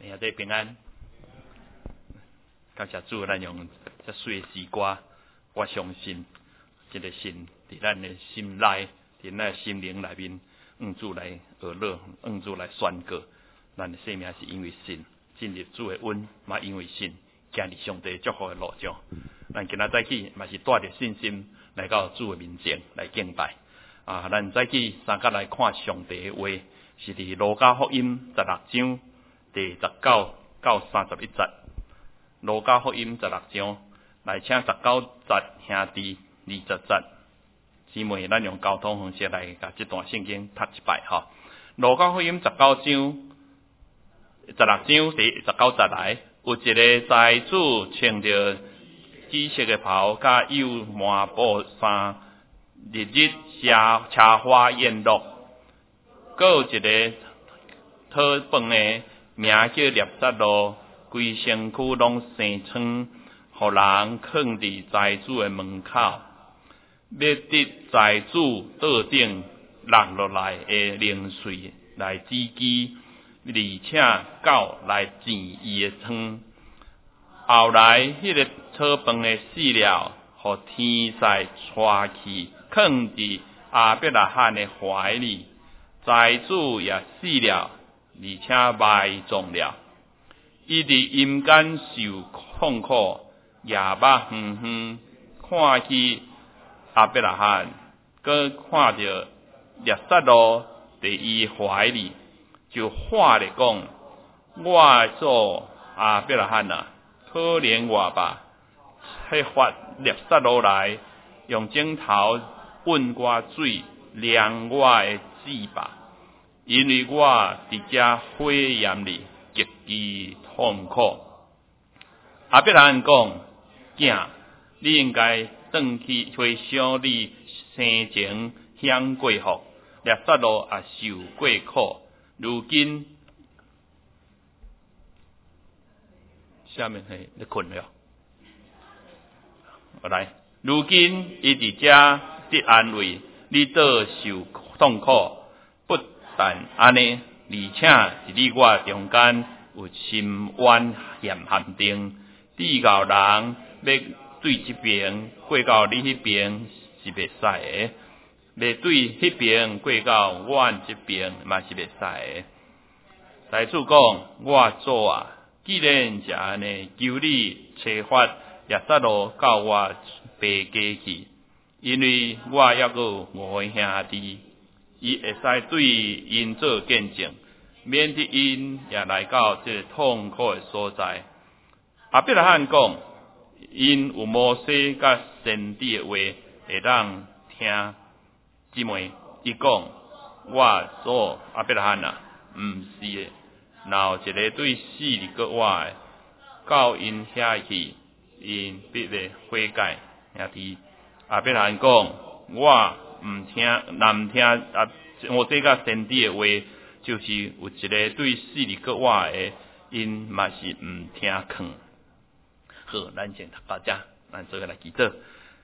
兄弟平安，感谢主，咱用这水的诗歌，我相信这个神伫咱的心内，伫咱的心灵内面，主来学乐，主来宣告，咱的生命是因为神进入主的恩，嘛因为神行入上帝祝福的路上。咱今仔早起嘛是带着信心来到主的面前来敬拜。咱早起三甲来看上帝的话，是伫路加福音16章第19到31节。路加福音16章，来请19节兄弟20节。姊妹，咱用交通方式来甲这段圣经读一摆吼。路加福音16章第19节来，有一个财主穿着紫色的袍，甲有满布衫，日车花宴乐。阁有一个讨饭的，名叫列撒罗，规身躯拢生疮，互人放伫财主的门口，要得财主桌顶落落来的零碎来止饥，而且狗来治伊的疮。后来，迄个讨饭的死了，互天使带去，放伫亚伯拉罕的怀里。财主也死了，而且埋葬了。伊伫阴间受痛苦，夜目远远看去亚伯拉罕，搁看着列撒罗伫伊怀里，就话咧讲：我做亚伯拉罕啊，可怜我吧！迄发列撒罗来，用枕头滚我水，凉我的嘴巴，因为我伫遮火焰里极其痛苦。亚伯拉罕讲：囝，你应该转去回想你生前享过福，列撒罗也受过苦，如今下面是你困了。来，如今伊伫遮得安慰，你倒受痛苦。不但安尼，而且伫你我中间有心冤限定，地教人要对这边过到你迄边是袂使的，要对迄边过到阮这边嘛是袂使的。财主讲：我主啊，既然是安尼，求你找法列撒罗到我爸家去，因为我还阁有5个兄弟，伊会使对因做见证，免得因也来到这个痛苦的所在。亚伯拉罕讲：因有摩西甲先知的话会当听。姊妹，伊讲：我做亚伯拉罕啊，毋是的。然后一个对死里搁活的，到因遐去，因必会悔改。兄弟，亚伯拉罕讲：我毋听，若毋听摩西甲先知的话，就是有一个对死里搁活的，因嘛是毋听劝。好，咱先读到这，咱做伙来祈祷。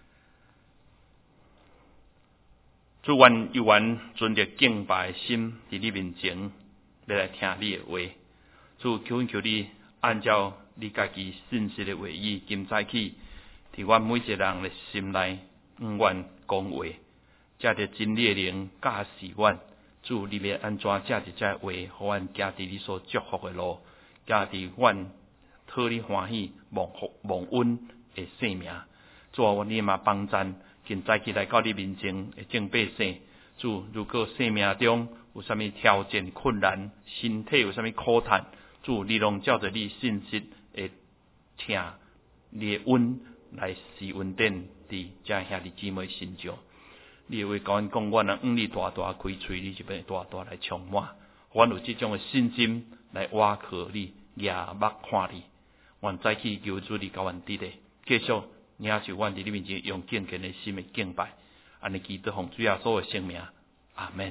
主，愿有缘存着敬拜的心伫你面前，要来听你的话。主，求你按照你家己信息的话语，今早起伫阮每一个人的心内，愿讲话，借着真理的灵教示阮。主，你要安怎借着这话，互阮行伫你所祝福的路，行伫阮讨你欢喜、蒙恩的生命。主，你嘛帮赞，今早起来到你面前的众百姓。主，如果生命中有啥物挑战、困难，身体有啥物苦叹，主，你拢照着你信息的请你的恩来施恩典伫这兄弟姊妹身上。你会甲阮讲，阮若你大大开喙，你就要大大来充满。阮有这种的信心来倚靠你，夜目看你。阮早起求主你甲阮伫咧，继续领受阮伫你面前用敬虔的心的敬拜。安尼祈祷奉主耶稣的圣名，阿门。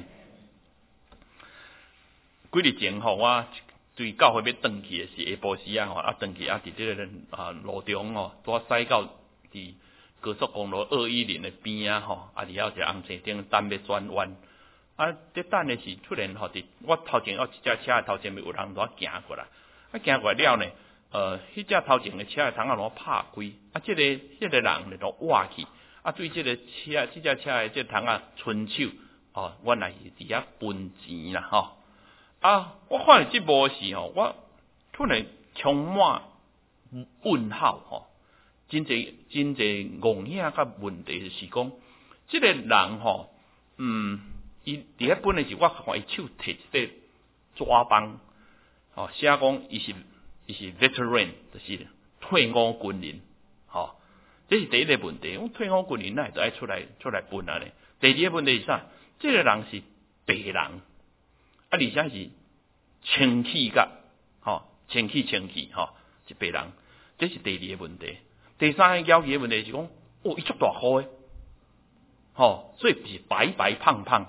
几日前吼，我对教会要转去的是下晡时啊，转去伫这个路中吼，拄驶到伫高速公路210的边啊吼，伫遐有一个红线顶等要转弯。伫等的是突然吼，我头前有一只车头前面有人在行过来， 行过了呢，迄只头前的车的窗啊，拢拍开，啊，这个人咧都挖去，啊，对这个车，这只车的这窗啊，伸手，原来是伫遐分钱啦，啊，我看了这幕时我突然充满问号，真侪戆影甲问题是讲，这个人伊伫遐本来是我看伊手摕一个纸棒，写讲伊是 veteran， 就是退伍军人，这是第一个问题。我退伍军人哪会爱出来分啊咧？第二个问题是啥？这个人是白人，而且是清气甲，清气，是白人，这是第二个问题。第三个要义的问题是讲，伊足大块的，所以是白白胖胖。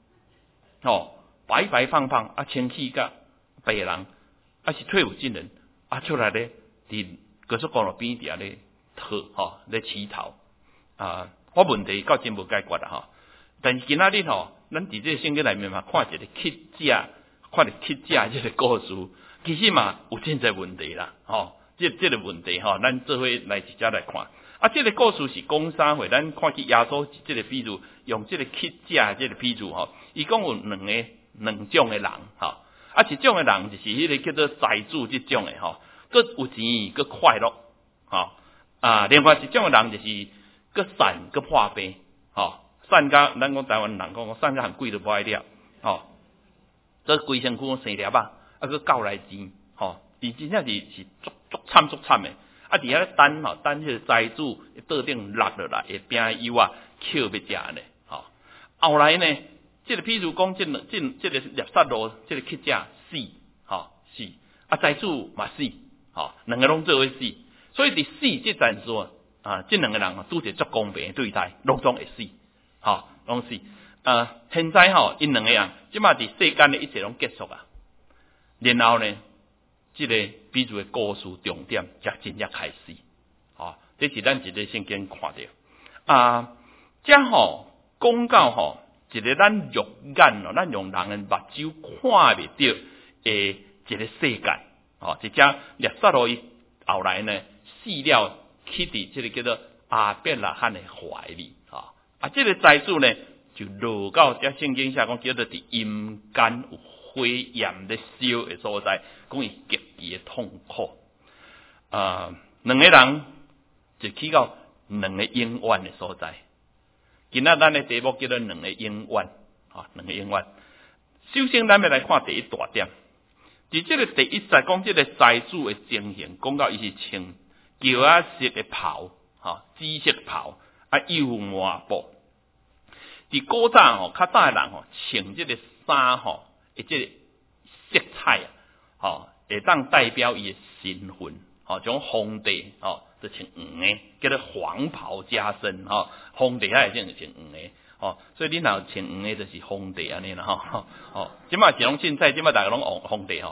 白白胖胖啊，清气甲白人啊是退伍军人啊出来咧，伫高速公路边底下咧咧乞讨啊，我问题到真无解决啦但是今仔日咱伫这圣经内面嘛，看一个乞食，看着乞食这个故事，其实嘛有真侪问题啦，这个问题咱做伙来直接来看。啊，这个故事是讲啥货？咱看去耶稣这个比喻，用这个乞食这个比喻伊讲有两种的人啊，一种的人就是迄个叫做财主这种的佮有钱佮快乐啊，另外一种的人就是佮善佮破病善甲咱讲台湾人讲善甲含贵都无爱了这规身躯生粒啊，佮够来钱伊真正是足惨的。啊！伫遐等迄个财主桌顶落落来，会饼油啊，捡要食呢。后来呢，这个譬如讲，这个猎杀路，这个乞食死，死啊！财主嘛死，两个拢做伙死。所以伫死这阵时这两个人拄着足公平的对待，拢总会死，拢死。现在因两个人即马伫世间的一切拢结束啊。然后呢？这个比如的故事重点才真正开始，这是咱一个圣经看到这讲到一个咱肉眼咱用人的目睭看袂到的一个世界，一只列撒罗伊后来呢死了，去伫这个叫做阿伯拉罕的怀里，这个财主呢就落到这圣经下讲叫做伫阴间有火焰咧烧的所在，讲伊极其的痛苦。两个人就去到两个永远的所在。今仔咱的题目叫做两个永远，两个永远。首先，咱要来看第一大点，伫这个第一节讲这个财主的情形，讲到伊是穿乔啊色的袍，紫色袍幼麻布。伫古早较早的人穿这个衫即个色彩会当代表伊的身份，种皇帝就穿黄的，叫做黄袍加身，皇帝遐会种穿黄的，所以你若穿黄的，就是皇帝安尼啦，即马是拢凊彩，即马大家拢皇帝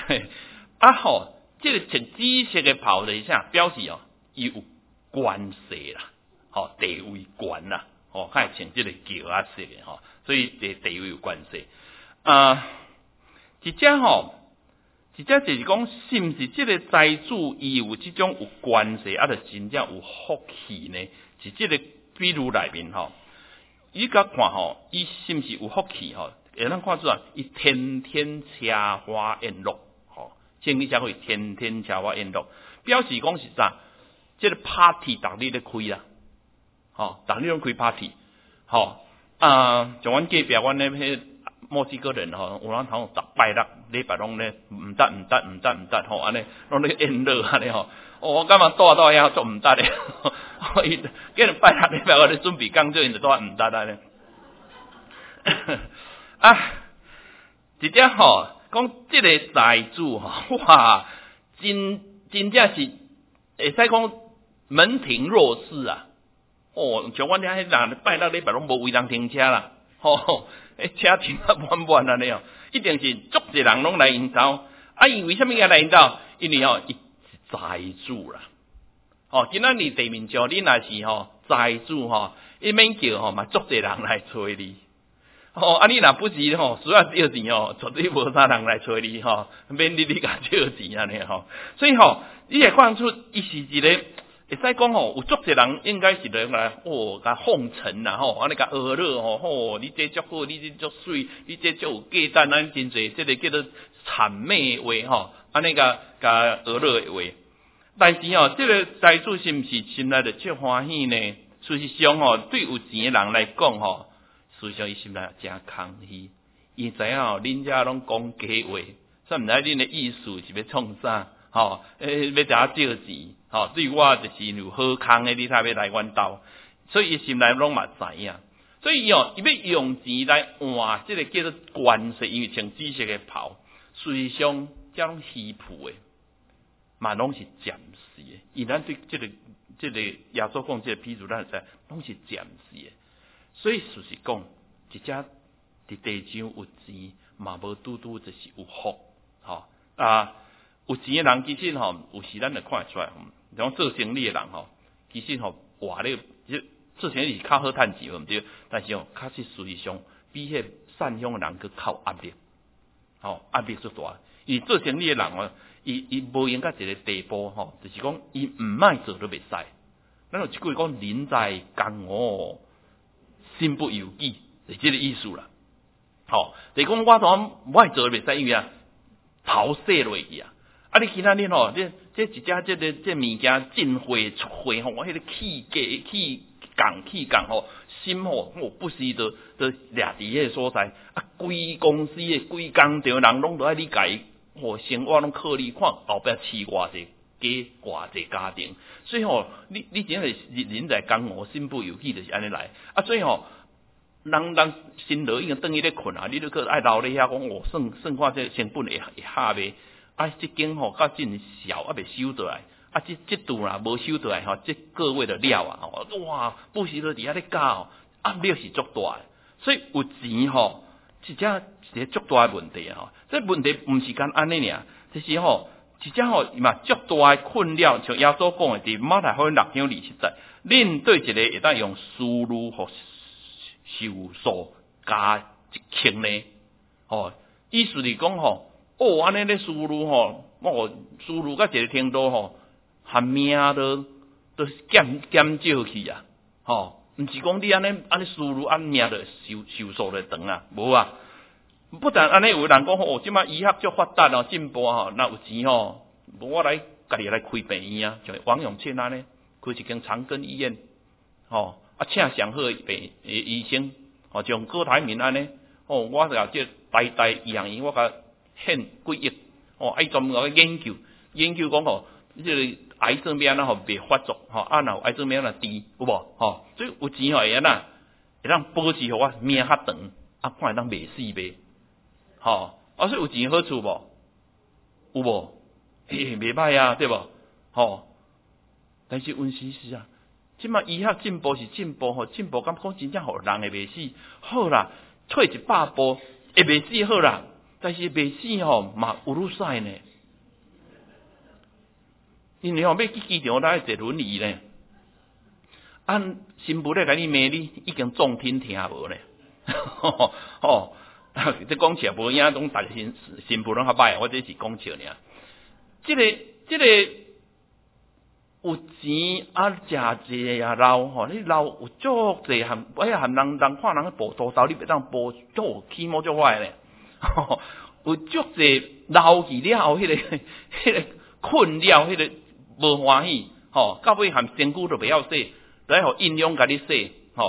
这个穿紫色的袍就是啥？表示伊有关系啦，地位悬啦，较会穿这个乔啊色的，所以地位有关系。一只就是讲，是毋是这个财主伊有这种有关系，就真正有福气呢？是这个比如内面伊甲看伊是毋是有福气会咱看出来，伊天天车花宴乐，圣经才会天天车花宴乐，表示讲是啥？这个 party 逐日咧开啦，逐日拢开 party，像阮隔壁阮咧迄墨西哥人有人头逐拜六礼拜拢咧唔得，安尼拢咧宴乐安尼我感觉住遐做唔得咧，伊今日拜六礼拜我咧准备工作，因就住唔得安尼。一点讲这个财主哇，真正是会使讲门庭若市啊！像阮遐迄人拜六礼拜拢无位人停车啦，车停啊满安尼一定是足侪人拢来因兜。伊为什么要来因兜？因为伊是财主啦。今仔日地面上你若是财主伊免叫嘛足侪人来找你。 你若不是需要借钱绝对无啥人来找你免你甲借钱安尼所以你会看出伊是一个会使讲有足侪人应该是来甲奉承啦安尼甲讹乐你这足好，你这足水，你这足有价值，咱真侪这个叫做谄媚话安尼甲讹乐的话。但是这个财主是毋是心内就足欢喜呢？事实上对有钱的人来讲事实上伊心内真空虚，伊知影恁遮拢讲假话，所以毋知恁的意思是要创啥要查借钱对我就是有好康的，你才要来阮兜，所以伊心内拢嘛知影，所以伊要用钱来换这个叫做关系，因为穿紫色的袍，事实上遮拢虚浮的。嘛拢是暂时的，伊咱对这个耶稣讲这个譬如咱知，拢是暂时的。所以事实讲，一只伫地上有钱，嘛无拄拄就是有福，有钱的人其实有时咱就看得出来，像做生意的人其实活咧，做生意是较好趁钱，毋对，但是确实事实上比迄善良的人佫较压力，压力足大。伊做生意的人伊无用到一个地步就是讲伊毋卖做都袂使。咱有一句讲人在江湖，身不由己，是这个意思啦。就是讲我当唔爱做袂使，因为头洗落去你其他恁这一只这物件进货出货迄个气降心不时就掠伫迄个所在规公司的规工场人拢都爱你家生活拢靠你看后壁饲偌济偌济家庭，所以你真是人在江湖，身不由己就是安尼来所以人心落已经等于咧困你都爱留咧遐讲算看这成本会下袂这间较真小未收倒来这度啦无收倒来这个月就了哇不时都伫遐咧教压力是足大的，所以有钱是一个足大的问题这问题毋是干安尼尔，就是一只嘛足大的困扰，像耶稣讲的伫马太福音6章27节，恁对一个会当用思路和受数加一轻呢意思是讲安尼咧思路思路到一个程度含命都减少去毋是讲你安尼思路命就受数就长无不但安尼有人讲即摆医学足发达进步若有钱我来家己来开病院像王永庆安尼开一间长庚医院请上好的医生像郭台铭安尼我甲这台医学院我甲献几亿专门研究讲这个癌症要安怎袂发作若有癌症要安怎治有无所以有钱会安怎会当保持互我命较长看会当袂死呗所以有钱好处无有无袂歹对无但是问题是即摆医学进步是进步进步敢讲真正互人会袂死好啦，退100步会袂死好啦，但是袂死嘛有愈使呢，因为要去机场咱要坐轮椅呢新妇咧甲你骂你已经壮听听无咧这讲笑无影拢逐个新妇拢较歹，我这是讲笑尔。这个有钱食济老你老有足济含人看人步道你袂当步足起毛足坏咧有足济老去了后迄个困扰迄个无欢喜到尾含身躯都袂晓洗，来互阴阳甲你洗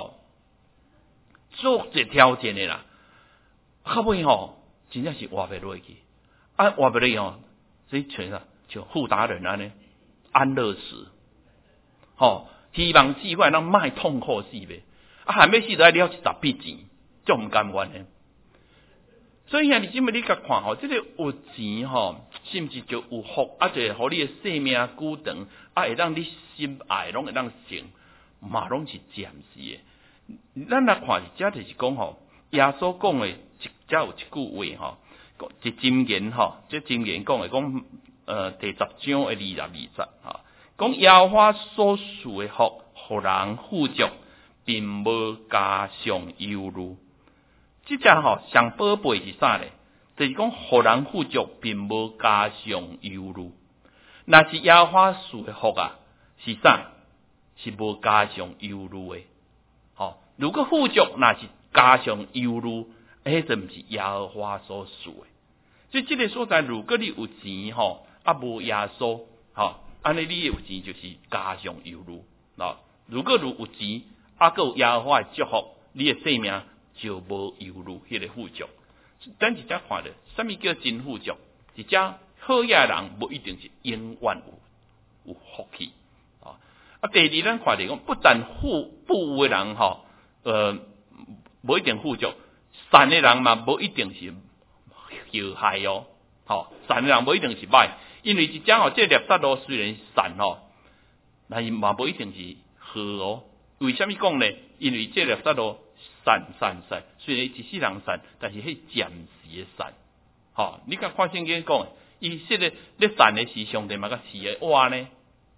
足济挑战的啦，到尾真正是活袂落去活袂落去所以像富达人安尼安乐死希望死快人莫痛苦死呗还没死就要了10笔钱足毋甘愿的。所以你即么你甲看这个有钱是毋是就有福就会互你的生命久长会让你心爱拢会当成嘛拢是暂时的。咱来看这就是讲耶稣讲的这有一句话一箴言这箴言讲的讲第10章的22节讲耶和华所赐的福，互人富足，并无加上忧虑。 即只上宝贝是啥咧？就是讲，互人富足，并无加上忧虑。若是耶和华赐的福啊，是啥？是无加上忧虑的。如果富足若是加上忧虑，迄就毋是耶和华所赐的。所以这个所在，如果你有钱无耶稣安尼你有钱就是加上忧虑。如果有钱佫有耶和华的祝福，你的性命就无忧虑，迄个富足。咱一只看着，什么叫真富足？一只好野人无一定是永远有福气。第二，咱看着讲，不但富的人无一定富足，善的人嘛无一定是有害善的人无一定是歹，因为一只这粒沙罗虽然是善但是嘛无一定是好为什么讲呢？因为这粒沙罗善，虽然一世人善，但是迄暂时的善。你甲看圣经讲，伊说咧善的是上帝嘛，甲是的活呢，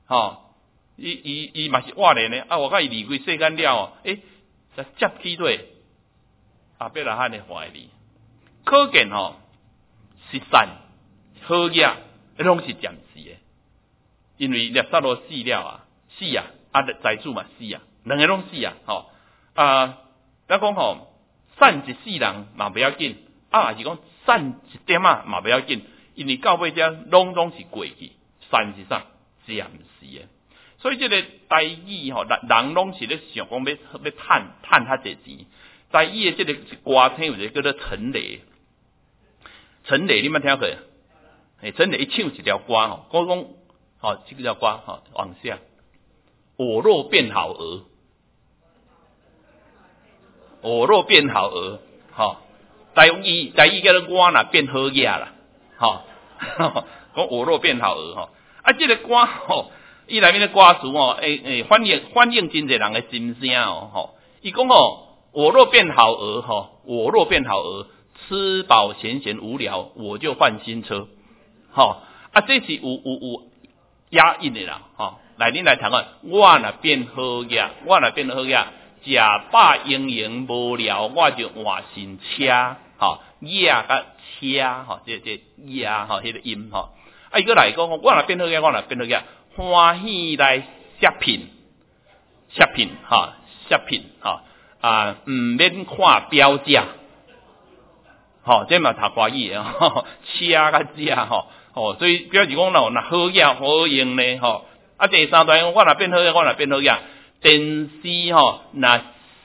伊嘛是活的呢。我甲伊离开世间了，才接起对阿伯拉罕的怀里，可见是善好业，拢是暂时的。因为列撒罗死了死财主嘛死两个拢死咱讲善一世人嘛不要紧，是讲善一点嘛不要紧，因为到尾这拢是过去，善是啥？暂时的。所以这个台语人拢是咧想讲要趁较济钱。台语的这个歌星有一个叫做陈雷，陈雷你捌听过？陈雷一唱一条歌讲这个条歌往下，我若变好鹅，我若变好鹅，台语叫做我若变好野啦，讲我若变好鹅这个歌伊内面的歌词反映真侪人的心声伊讲我若变好鹅我若变好鹅，吃饱闲无聊，我就换新车这是有押韵的啦来恁来谈看，我若变好野，食饱盈盈无聊，我就换新车野甲车这野迄个音伊个来讲我若变好野，欢喜来摄聘毋免看标价这嘛读华语车甲遮所以表示讲若好野好用呢第三段我若变好野，电视若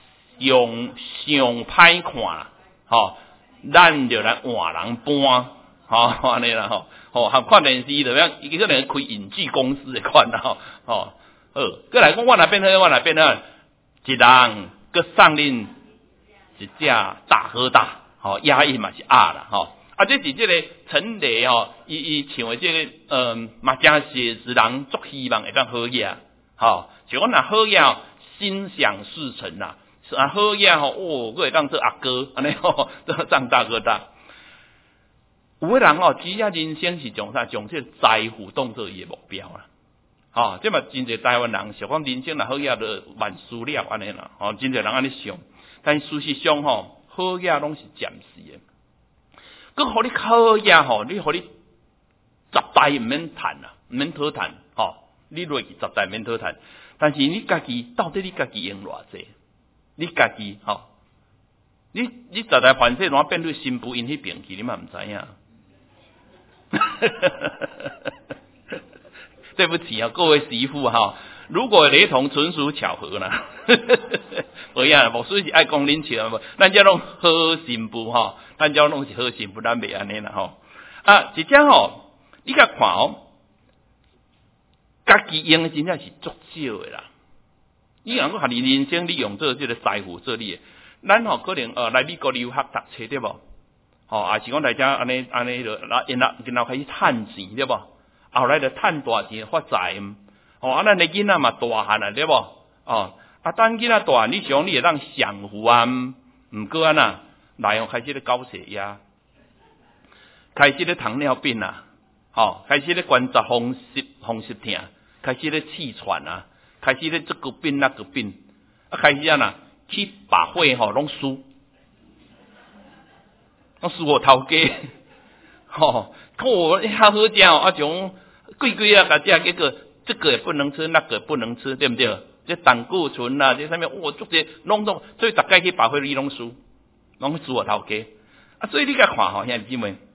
上歹看咱就来换人搬安尼啦含看电视就伊可能开影剧公司的款再来讲我若变好，一人佮送恁一只大哥大押韵嘛是啦这是这个陈雷伊唱的这个嘛真写实人足希望会当好野就讲若好野心想事成啦好野佫会当做阿哥安尼做上大哥大。有的人只要人生是将这财富当作伊的目标啦这嘛真侪台湾人想讲人生若好野就万事了安尼啦真侪人安尼想，但事实上好野拢是暂时的。佮互你好野你互你10代毋免趁毋免讨趁你落去10代毋免讨趁，但是你家己到底你家己用偌济？你家己你10代凡世乱变做新妇因迄边去，你嘛毋知影。对不起各位媳妇如果雷同纯属巧合啦。无呀，牧师是爱讲恁笑咱遮拢好新妇咱遮拢是好新妇，咱袂安尼啦一只你甲看家己用的真正是足少的啦。你若讲你人生利用做这个财富做你的，咱可能来美国留学读册对无是讲来遮安尼然后开始趁钱对无后来就趁大钱发财咱的囡仔嘛大汉对无等囡仔大你想你会当享福毋过来开始咧高血压，开始咧糖尿病开始咧关节风湿痛，开始咧气喘开始咧这个病那个病开始去把会拢输我输我头家，我好好食哦，种贵啊，甲食，结果这个也不能吃，那个也不能吃，对不对？这胆固醇啊，这上面做些拢总，所以大概去百货里拢输，拢输我头家。所以你甲看兄弟姊妹，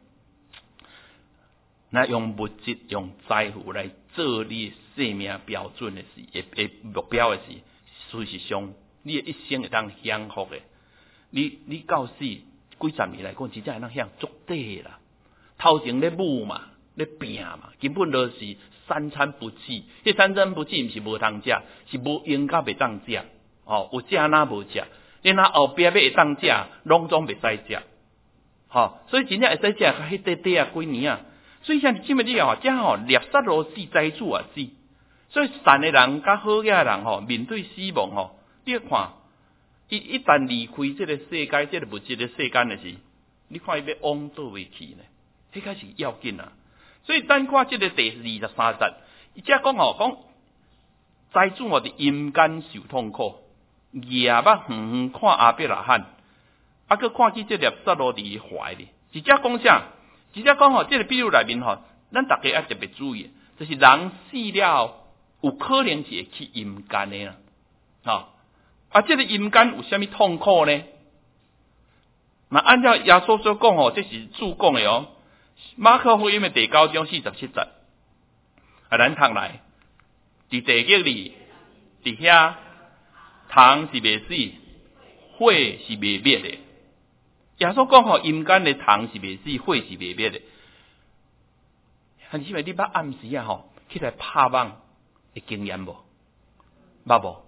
那用物质、用财富来做你生命标准的事，会目标的事，事实上，你一生会当享福的。你到死几十年来讲，真正会当享足底啦。头前咧舞嘛，咧拼嘛，根本就是三餐不济。迄三餐不济，毋是无通食，是无用甲袂当食。有食哪无食，连那后壁要会当食，拢总袂使食。所以真正会使食，较迄几年啊。所以像今日你这猎杀罗死，灾主啊死。所以善的人甲好嘅人面对死亡你看，一旦离开这个世界，这个物质的世间的时，你看伊要往倒位去呢？迄个是要紧啊。所以咱看这个第23节，伊只讲灾主伫阴间受痛苦，夜捌远看阿伯拉罕。佮看起这粒杀罗伫怀里，直接讲啥？直接讲这个比喻内面咱大家要特别注意，就是人死了，有可能是会去阴间的啦。这个阴间有啥物痛苦呢？那按照耶稣所讲这是主讲的马可福音的第9章47节，咱读来，伫地狱里，伫遐虫是袂死，火是袂灭的。耶稣讲阴间的虫是袂死，火是袂灭的。很因为你捌暗时起来拍网的经验无？捌无？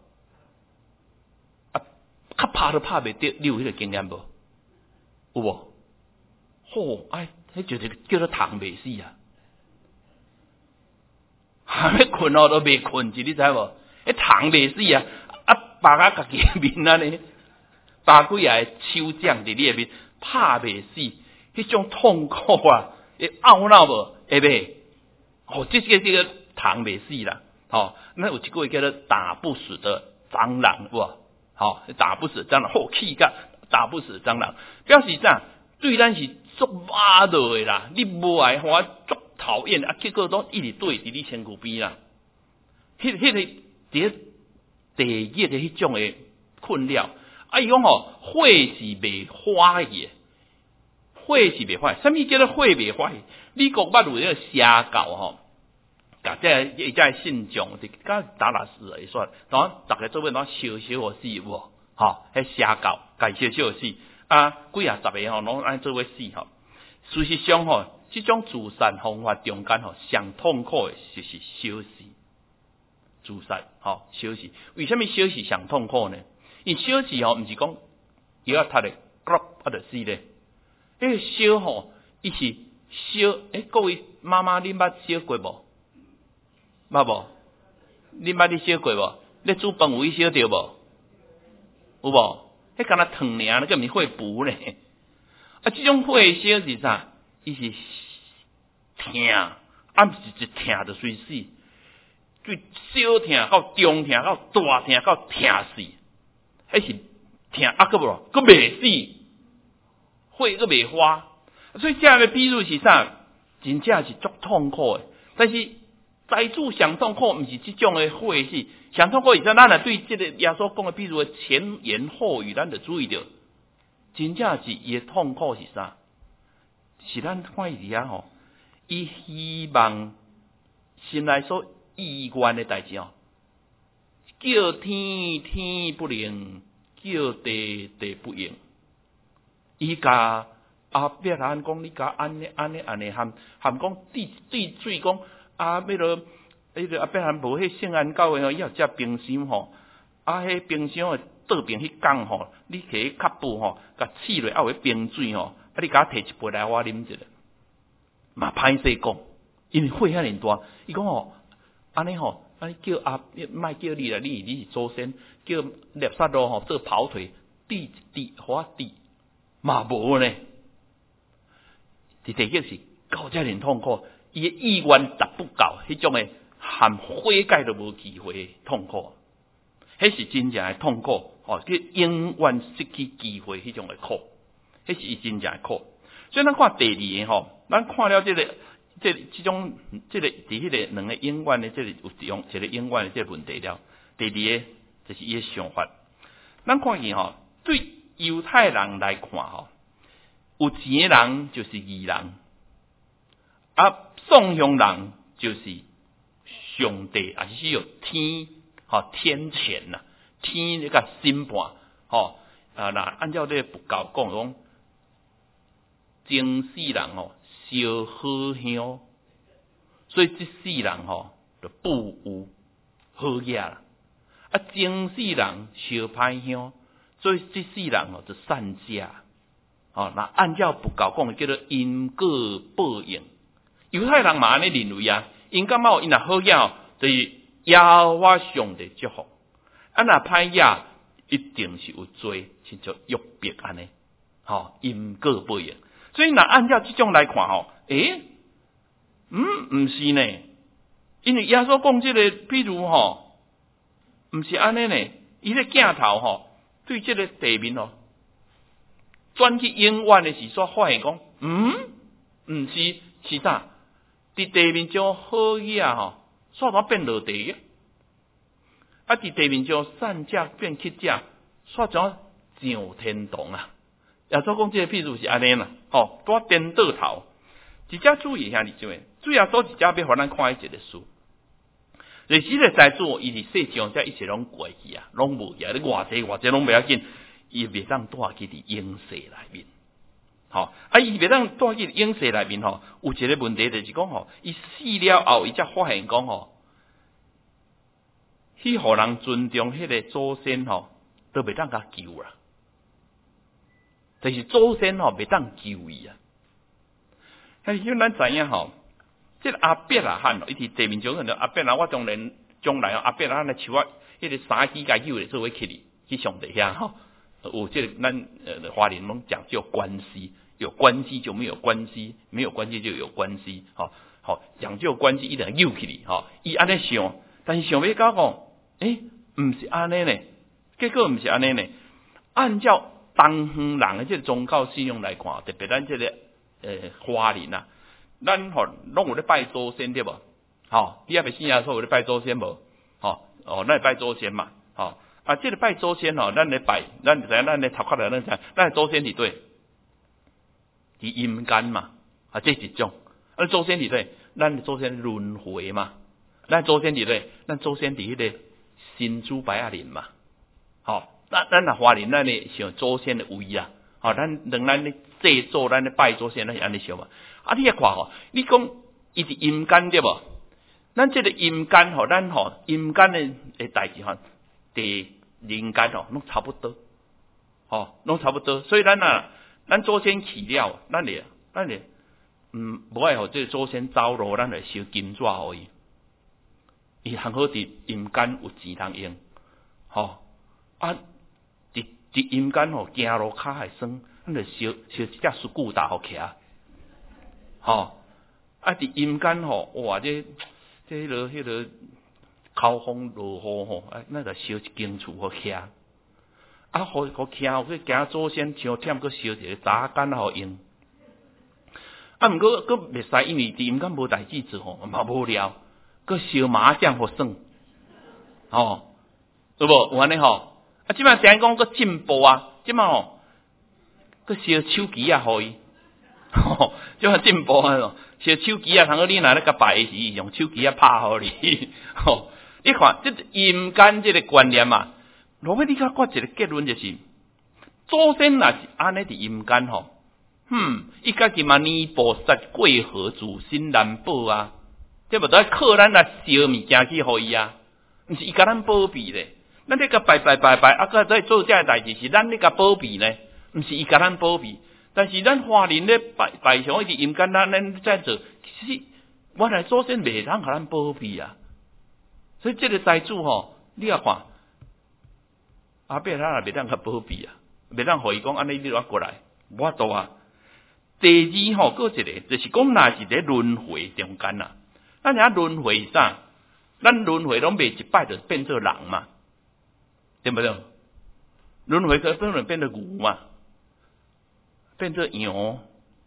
较拍都拍袂得，你有迄个经验无？有无？迄就是叫做虫袂死啊！还没困都未困去，你知无？迄虫袂死啊！白啊家己面安尼。打几下手掌伫你的面，拍袂死，迄种痛苦啊，会懊恼无？会袂？这个虫袂死啦。那有一句叫做打不死的蟑螂，有无？打不死蟑螂，气甲打不死蟑螂，表示啥？对咱是足麻的啦，你无爱我足讨厌结果都一直对伫你身躯边啦。迄个伫地狱的迄种的困扰。伊讲火是袂化的，火是袂化。什么叫做火袂化？你国捌有迄个邪教甲这信众是甲达拉斯会说，大家做伙烧死无？迄邪教甲烧死几十个拢安做伙死事实上这种自杀方法中间上痛苦的就是烧死。自杀烧死，为什么烧死上痛苦呢？因烧死毋是讲药啊，读咧就死咧。迄个烧伊是烧各位妈妈，恁捌烧过无？捌无？恁捌你烧过无？你煮饭有烧着无？有无？迄敢若烫尔，根本是火补呢。这种火烧是啥？伊是疼，毋是一疼就随死，最小疼到中疼到大疼到疼死。还是疼个无，佫未死，火佫未化，所以这样的比喻是啥？真正是足痛苦的。但是灾主上痛苦，毋是这种的火死，上痛苦是啥？咱对这个耶稣讲的比喻的前言后语，咱就注意到，真正是伊的痛苦是啥？是咱看伊遐伊希望心内所意愿的代志叫天天不灵，叫地地不应。伊甲阿伯兰讲，你甲安尼含讲对水讲迄个阿伯兰无迄圣安教的伊有只冰箱迄冰箱的倒边迄缸你摕迄脚布甲刺落，有迄冰水你甲摕一杯来我啉一下，嘛歹势讲，因为火遐尔大，伊讲安尼叫莫叫你啦，你是祖先，叫猎杀罗做跑腿，滴互我滴，嘛无呢。第一个是搞遮尔痛苦，伊的意愿达不到，迄种的含悔改都无机会痛苦，迄是真正的痛苦，叫永远失去机会迄种的苦，迄是真正的苦。 所以咱看第二个吼，咱看了这种伫迄个两个永远的这个有用一个永远的这个问题了。第二个就是伊的想法，咱看见吼，对犹太人来看吼，有钱的人就是义人，啊，送向人就是上帝，也是有天天谴呐，天那个审判吼啊！那按照这个佛教讲，前世人烧好香，所以这世人就不有好嘢啦。啊，前世人烧歹香，所以这世人就善家。那按照佛教讲叫做因果报应。犹太人嘛安尼认为啊，因感觉因若好嘢就是耶和华上帝祝福，啊若歹嘢一定是有罪，亲像约伯安尼，因果报应。所以若按照这种来看唔是呢，因为耶稣讲这个，譬如唔是安尼呢，伊个镜头对这个地面转去永远的时所发现讲，唔是是啥？伫地面上好嘢煞怎变落地嘅？啊，伫地面上善者变乞者，煞怎上天堂啊？耶稣讲这个譬如是安尼啦，拄颠倒头。一只注意下，你知未？主耶稣一只要互咱看一个书。历史的财主，伊伫世上这一切拢过去啊，拢无去啊！你偌济拢袂要紧，伊袂当带去伫永世内面。伊袂当带去永世内面有一个问题就是讲伊死了后，伊才发现讲去互人尊重迄个祖先都袂当甲救啦。就是祖先袂当救伊啊！但是咱知影这个阿伯啊，伊伫地面上阿伯啊，我将来阿伯啊，那树啊，迄个三支甲救咧，做伙去上帝遐有这个咱华人拢讲究关系，有关系就没有关系，没有关系就有关系，讲究关系一定要救起你，伊安尼想，但是想要讲唔是安尼呢，结果唔是安尼呢，按照东方人的这个宗教信仰来看，特别咱这个华人啊，咱拢有咧拜祖先对无？你也未信耶稣有咧拜祖先无？咱会拜祖先嘛？这个拜祖先咱咧拜，咱咧头壳来，咱祖先伫对，伫阴间嘛？这一种。祖先伫对，咱祖先轮回嘛？咱祖先伫对，咱祖先伫迄个新主白亚林嘛？咱华人咱咧想祖先的位啊，咱咧祭祖，咱咧拜祖先，咱是安尼想嘛。你也看你讲伊伫阴间对无？咱这个阴间咱阴间的代志地人间拢差不多，拢差不多。所以咱祖先去了，咱咧无爱这个祖先走路，咱来烧金纸互伊。伊幸好伫阴间有钱通用，伫阴间行路骹还酸，咱就烧一只树骨打互徛。伫阴间哇这迄个口风落雨那就烧一间厝互徛。互徛去行祖先伤忝，搁烧一个早间互用。毋过佫袂使，因为伫阴间无代志做嘛无聊，佫烧麻将互耍。有无有安尼即摆听讲佫进步啊！即摆佫烧手机互伊，即摆进步烧手机通好你若咧甲拜时用手机拍互你。你看这阴间这个观念啊，如果你甲我一个结论就是，祖先若是安尼伫阴间伊家己嘛泥菩萨过河自身难保啊，对无？都靠咱来烧物件去互伊啊，毋是伊甲咱保庇咧。咱咧甲拜，搁在做这代志是咱咧甲保庇呢，毋是伊甲咱保庇。但是咱华人咧拜上一直阴间，咱在做，其实我来祖先袂通甲咱保庇啊。所以这个财主你也看，阿伯咱也袂当甲保庇啊，袂当互伊讲安尼你怎过来，无法度啊。第二佫一个就是讲，若是咧轮回中间啊，咱遐轮回啥？咱轮回拢袂一摆就变做人嘛，对不对？轮回可能变做牛嘛，变做羊，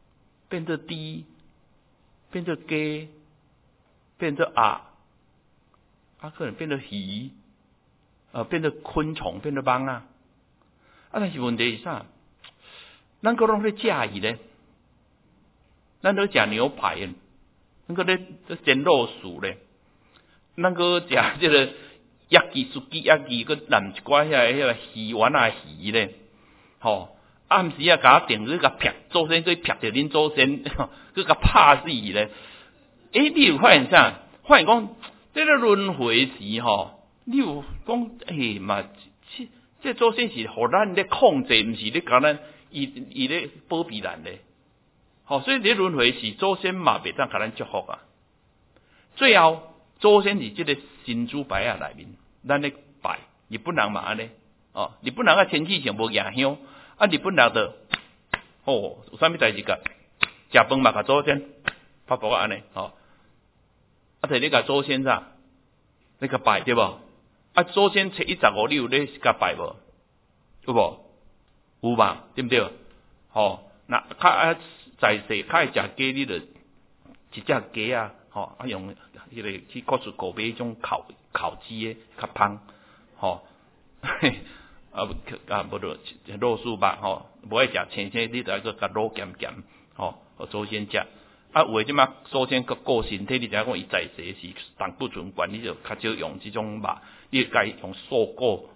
变做猪，变做鸡，变做鸭，可能变做鱼，变做昆虫，变做蚊啊。但是问题是啥？咱个拢咧食伊咧，咱都食牛排的，咱个咧煎肉薯咧，咱个食这个鸭鸡、酥鸡、鸭鸡，佮淋一寡遐个鱼丸啊鱼咧，吼。暗时啊，甲定去甲劈祖先，去劈着恁祖先，去甲拍死伊咧。你有发现啥？发现讲，这个轮回时吼，你有讲嘛？这祖先是互咱咧控制，毋是咧甲咱伊咧保庇咱咧。好，所以这轮回时，祖先嘛袂当甲咱祝福啊。最后，祖先是这个神主牌啊内面，咱咧拜日本人嘛安尼，日本人啊天气上无迎香。日本人就有啥物代志个？食饭嘛，甲祖先拍布安尼，摕你甲祖先啥？你甲拜对无？祖先初115，你有咧甲拜无？有无？有嘛？对毋对？那较在世，较会食鸡，你就一只鸡啊，用迄个去告诉狗买迄种烤鸡诶，较香，无就肉酥肉无爱食青青，你就爱甲卤咸咸，互祖先食。有诶即马祖先个顾身体，你知影讲伊在世时胆固醇高，你就较少用即种肉，你该用素果，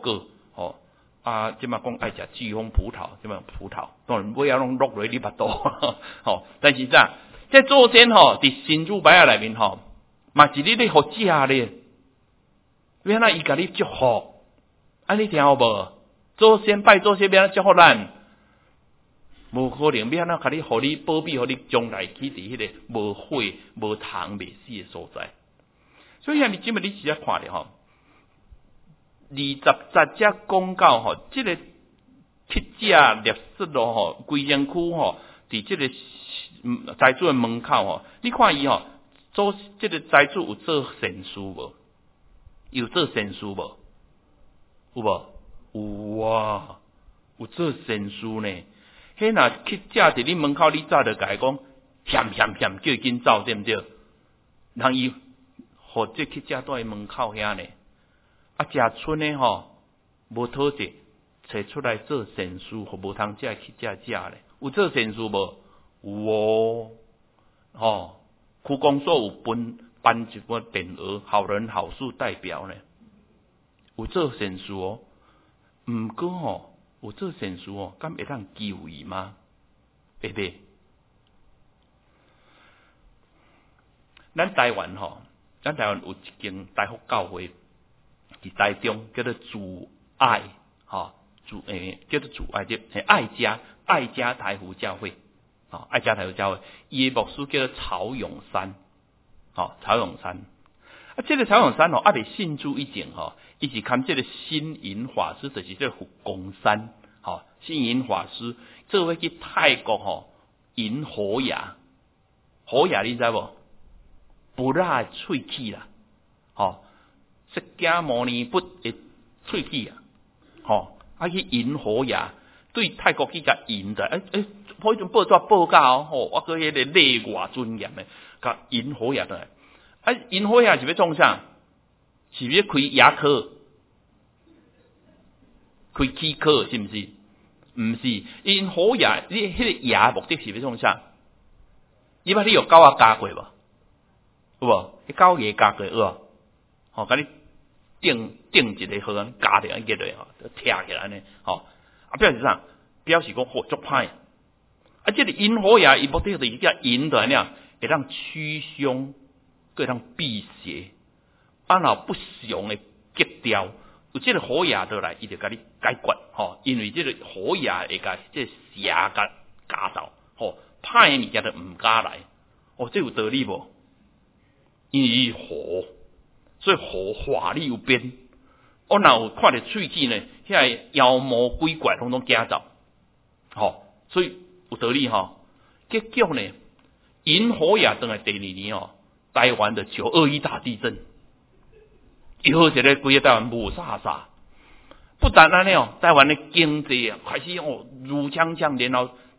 即马讲爱食巨峰葡萄，即马葡萄，当然尾仔拢落落你腹肚，但是啥？这祖先伫神主牌内面嘛是你咧互食咧，要安怎伊甲你祝福？你听有无？祖先拜祖先要安怎祝福咱？无可能要安怎甲你，互你保庇，互你将来去伫迄个无火、无虫、未死的所在。所以你今日你只要看着20节讲到即个乞食猎失咯归仁区伫即个财主的门口你看伊做即个财主有做善事无？有做善事无？有无？有啊，有做善事呢。迄若乞食伫你门口，你早就甲伊讲，嫌，叫伊紧走，对毋对？人伊互这乞食住伊门口遐呢。食剩呢无讨债，找出来做善事，互无通食乞食食咧。有做善事无？有哦。区公所有颁一本匾额，好人好事代表呢。有做善事毋过有做善事敢会当救伊吗？会袂？咱台湾有一间大福教会，伫台中叫做主爱，叫做主爱，爱家台福教会，爱家台福教会，伊的牧师叫做曹永山，曹永山。这个曹永山未信主以前伊是看这个星云法师，就是这个佛光山，星云法师做伙去泰国引虎牙，虎牙你知无？不拉喙齿啦，释迦牟尼佛的喙齿去引虎牙，对泰国去甲引的，迄种报纸报告我个迄个内外尊严的，甲引虎牙的。因虎牙是要创啥？是要开牙科、开齿科，是毋是？毋是，因虎牙，你迄个牙目的是要创啥？你有狗仔咬过无？有无？你狗牙咬过有无？甲你顶一个好安咬着安结落就拆起来安尼，表示啥？表示讲足歹。这个因虎牙伊目的就是叫引的那会当驱凶。会当辟邪，若不祥的结掉，有这个虎牙倒来，伊就甲你解决因为这个虎牙会甲这邪甲夹到，歹的物件就毋敢来，这有道理无？因为虎，所以虎法力有变，若有看着喙齿呢，遐妖魔鬼怪统统惊走，所以有道理结局呢，因虎牙倒来第2年台湾的921大地震，以后一个规个台湾无啥，不但安尼台湾的经济开始如锵锵，然后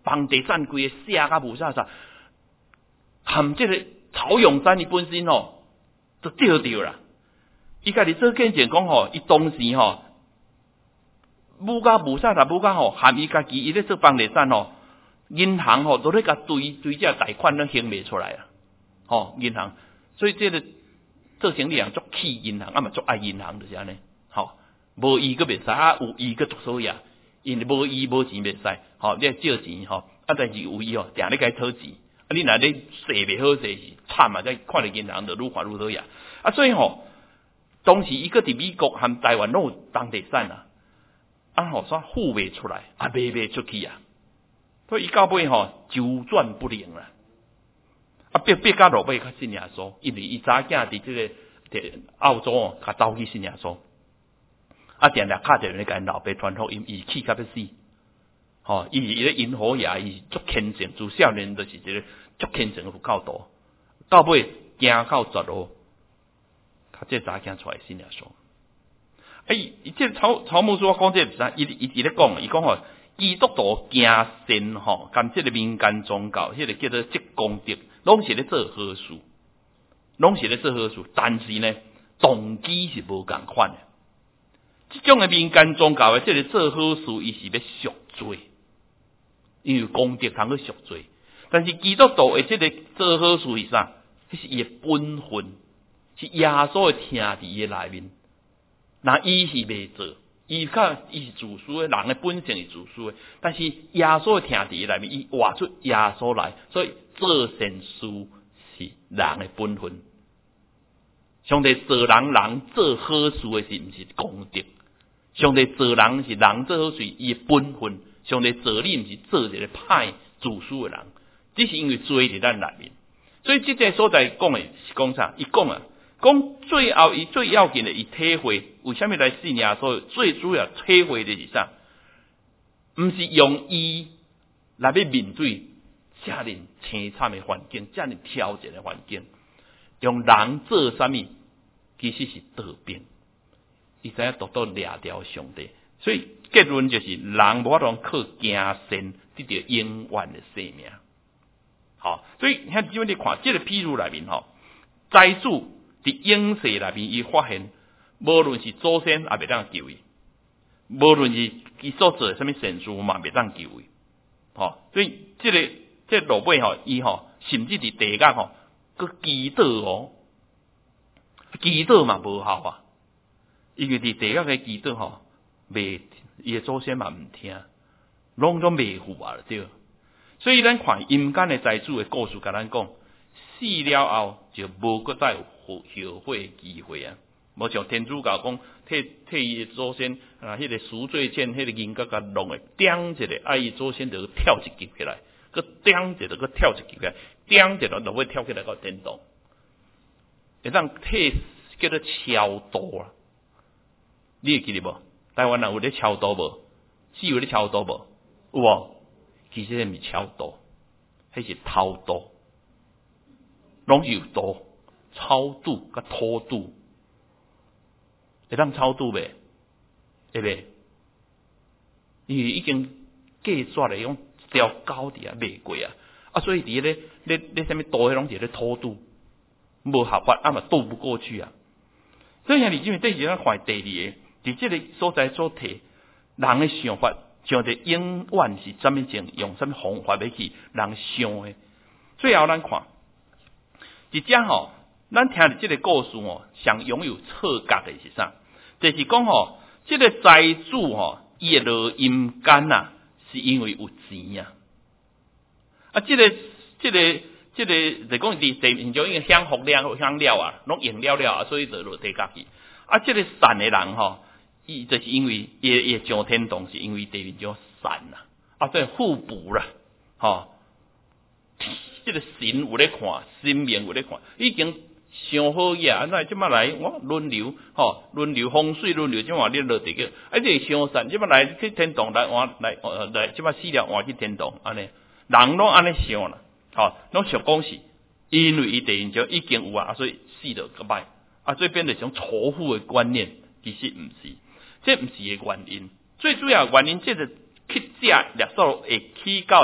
房地产规个写甲无啥啥，含这个曹永山伊本身吼，就钓着啦。伊家己做见证讲吼，伊当时吼，母甲无啥啦，母甲吼含伊家己伊咧做房地产吼，银行吼都咧甲追这贷款都还袂出来啊，吼银行，所以这个做生意人足气银行，啊嘛足爱银行就是安尼，吼无伊个袂使，啊有伊个足所以啊，因为无伊无钱袂使，吼你借钱吼，啊但是有伊吼，定咧该讨钱，啊你若咧势袂好势是惨啊，再看着银行就愈还愈讨厌，啊所以吼。当时伊个伫美国和台湾拢有房地产啊，啊吼煞付袂出来，啊卖袂出去啊，所以伊到尾吼周转不灵啦，啊逼甲落尾较信耶稣，因为伊早囝伫这个伫澳洲哦，较早去信耶稣，啊定定敲着咧甲因老爸传福音，伊气甲要死，吼伊咧因好爷，伊足虔诚，自少年就是一个足虔诚的佛教徒，到尾行到绝路。他这查囝出来信耶稣，伊这曹牧师我讲这啥？伊咧讲，伊讲吼，基督徒行善吼，跟这个民间宗教，迄个叫做积功德，拢是咧做好事，拢是咧做好事，但是呢，动机是无共款的。这种的民间宗教的这个做好事，伊是要赎罪，因为功德通去赎罪，但是基督徒的这个做好事是啥？迄是伊的本分。是耶稣的听伫伊内面，那伊是袂做，伊是自私的，人的本性是自私的，但是耶稣的听伫伊内面，伊活出耶稣来，所以做善事是人的本分。上帝做人做好事的是毋是功德？上帝做人是人做好事，伊的本分。上帝做你毋是做一个歹自私的人，只是因为罪伫咱内面。所以这个所在讲的是讲啥？伊讲啊。讲最后伊最要紧的，伊体会为虾米来信耶稣？最主要体会的是啥？毋是用伊来要面对遮尔凄惨的环境，遮尔挑战的环境，用人做啥物？其实是得病。伊知影独独掠掉上帝，所以结论就是人无法通靠行善得到永远的生命。好，所以像基本你看这个譬如内面吼，财主。伫永世内面，伊发现，无论是祖先也袂当救伊，无论是伊所做什么善事嘛，袂当救伊。吼，所以这落尾吼，伊吼甚至伫地甲吼，佮祈祷哦，祈祷嘛无效啊，因为伫地甲嘅祈祷吼，伊嘅祖先嘛毋听，拢袂付啊对。所以咱看阴间嘅财主嘅故事，甲咱讲。死了后就无搁再有后悔的机会啊！无像天主教讲，替伊的祖先啊，迄个赎罪券，迄个银角甲弄诶，点一个，啊伊祖先就跳一级起来，佮点一个，佮跳一级起来，点一个就会跳起来到天堂。会当替叫做超度啊！你会记得无？台湾人有咧超度无？是有咧超度无？有无？其实迄毋是超度，迄是偷渡。拢是有度，超度甲偷渡，会当超度袂？会袂？因为已经计算咧，用条狗伫啊卖过啊，啊所以伫咧啥物渡迄拢是咧偷渡，无合法啊嘛渡不过去啊。所以像你因为这是咱看第二个，伫这个所在所提，人的想法，像着永远是啥物情，用啥物方法要去人想的。最后咱看。伫遮吼，咱听的这个故事哦，上拥有错觉的是啥？就是讲吼，这个财主吼，伊落阴间呐，是因为有钱啊。啊，这个就讲伫地面上已经享福享了啊，拢用了啊，所以就落地下去。啊，这个善的人吼，伊就是因为伊上天堂是因为地面上善呐，啊，所以互补啦，吼。这个神有咧看，神明有咧看，已经上好呀。那即摆来，我轮流风水轮流，即摆你落地个，啊，这上善，即摆来去天堂来，来，即摆死了换去天堂，安尼，人拢安尼想啦，拢想讲是，因为伊地面上已经有啊，所以死了个歹，啊，所以变成一种仇富的观念，其实毋是，这毋是个原因，最主要原因，这个乞食掠索会起到伫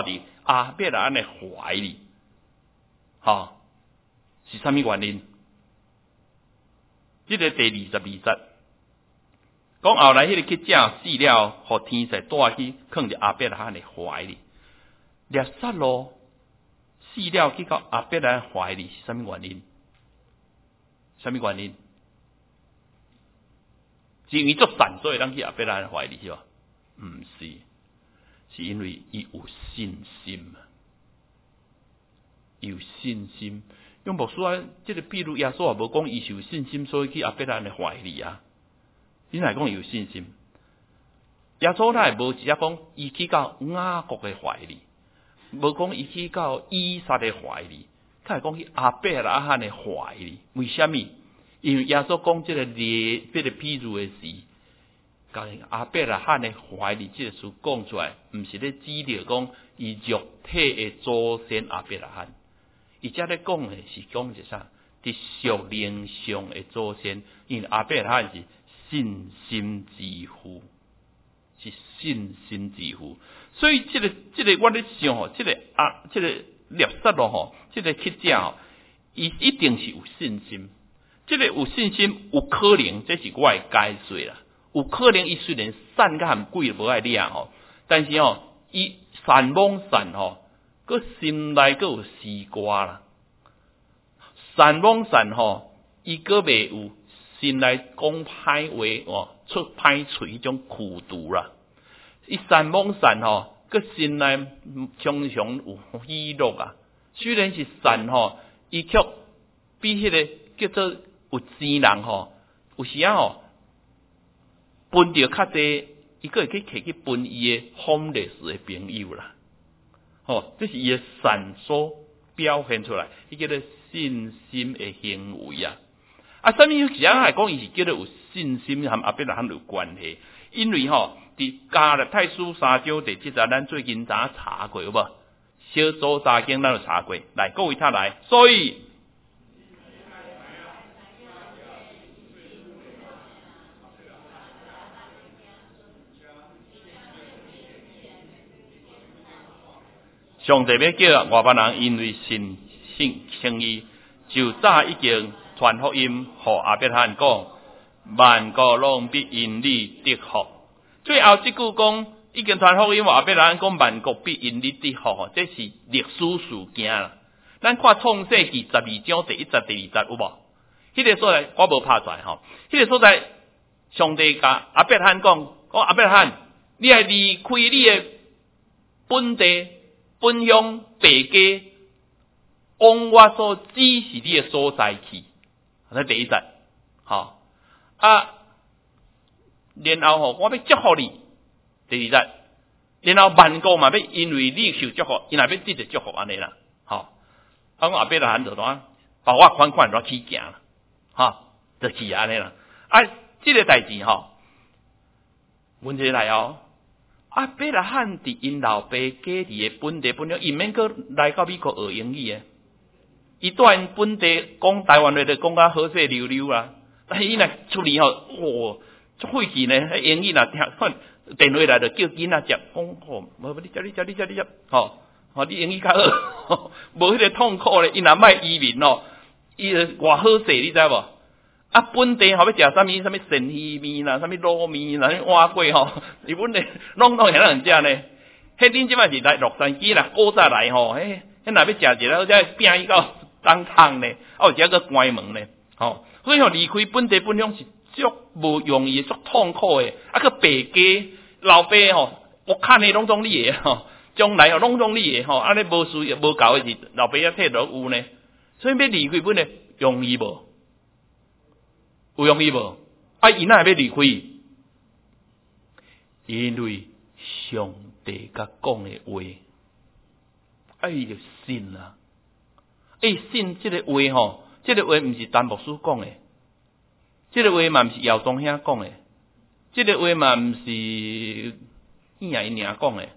亚伯拉罕的怀里，是啥物原因？这个第22节，讲后来迄个乞丐死了，互天使带去放入亚伯拉罕的怀里。列撒罗死了去到亚伯拉罕怀里是啥物原因？啥物原因？是因为作善，所以咱去亚伯拉罕怀里是吧？毋是，是因为伊有信心，有信心。用牧师啊，这个比如耶稣也无讲伊是有信心，所以去亚伯拉罕的怀里啊。你哪讲有信心？耶稣他也无直接讲伊去到雅各的怀里，无讲伊去到以撒的怀里，他系讲去亚伯拉罕的怀里。为什么？因为耶稣讲这个譬如的事，甲亚伯拉罕的怀里这个事讲出来，毋是咧指着讲伊肉体的祖先亚伯拉罕，伊遮咧讲的是讲一啥？伫属灵上的祖先，因为亚伯拉罕是信心之父，是信心之父。所以这个我咧想吼，这个列撒罗吼，这个乞丐吼，伊一定是有信心。这个有信心，有可能，这是我的解说啦。有可能伊虽然善甲含鬼无爱掠吼，但是吼，伊善妄善吼，佮心内佮有丝瓜啦。善妄善吼，伊佮袂有心内讲歹话出歹喙迄种苦毒啦。伊善妄善吼，佮心内常常有喜乐啊。虽然是善吼，伊却比迄个叫做有钱人吼，有时啊吼，分着较济，伊个会去摕去分伊的homeless的朋友啦。这是伊的善所表现出来，伊叫做信心的行为啊。啥物时啊来讲，伊是叫做有信心，和亚伯拉罕有关系。因为伫加勒太书3章第7节，咱最近查过有无？小组查经咱有查过，来各位他来，所以。上帝要叫外邦人因为信称义，就早已经传福音，互亚伯拉罕讲，万国拢必因你得福。最后这句讲，已经传福音，亚伯拉罕讲万国必因你得福，这是历史事件啦。咱看创世纪12章第1节、第2节有无？迄个所在我无拍出来吼。迄个所在，上帝甲亚伯拉罕讲亚伯拉罕，你要离开你的本地。本乡爸家，往我所指示你的所在去，这第一节，然後我要祝福你，第二節，然後萬國嘛要因為你受祝福，因也要得着祝福安尼啦，講亞伯拉罕就講，把我款就去行啦，就去安尼啦，這個代志問題來哦。亞伯拉罕佇因老爸家己的本地本鄉，伊免閣來到美國學英語誒。伊住因本地講台灣話就講甲好勢溜溜啦。但係伊若出嚟吼，足費氣呢！迄英語若聽看電話來就叫囡仔食，講無你食，你英語較好，無迄個痛苦咧。伊若賣移民哦，伊偌好勢，你知無？本地後要食啥物鱈魚面啦，啥物滷麵啦，碗粿吼，日本咧攏會曉人食呢。迄恁即擺是來洛杉磯啦，古早來吼，迄若要食一個，才拼伊到當湯呢，有時個關門呢，所以離開本地本鄉是足無容易、足痛苦誒。個爸家老爸吼，我看你攏總你誒吼，將來攏總你誒吼，安尼無事無夠誒是老爸仔替落有呢，所以要離開本地容易無？有容易無？伊哪會要離開？因為上帝甲講的話，伊就信啦。信這個話吼，這個話毋是陳牧師講的，這個話嘛毋是姚東兄講的，這個話嘛毋是伊娘講的，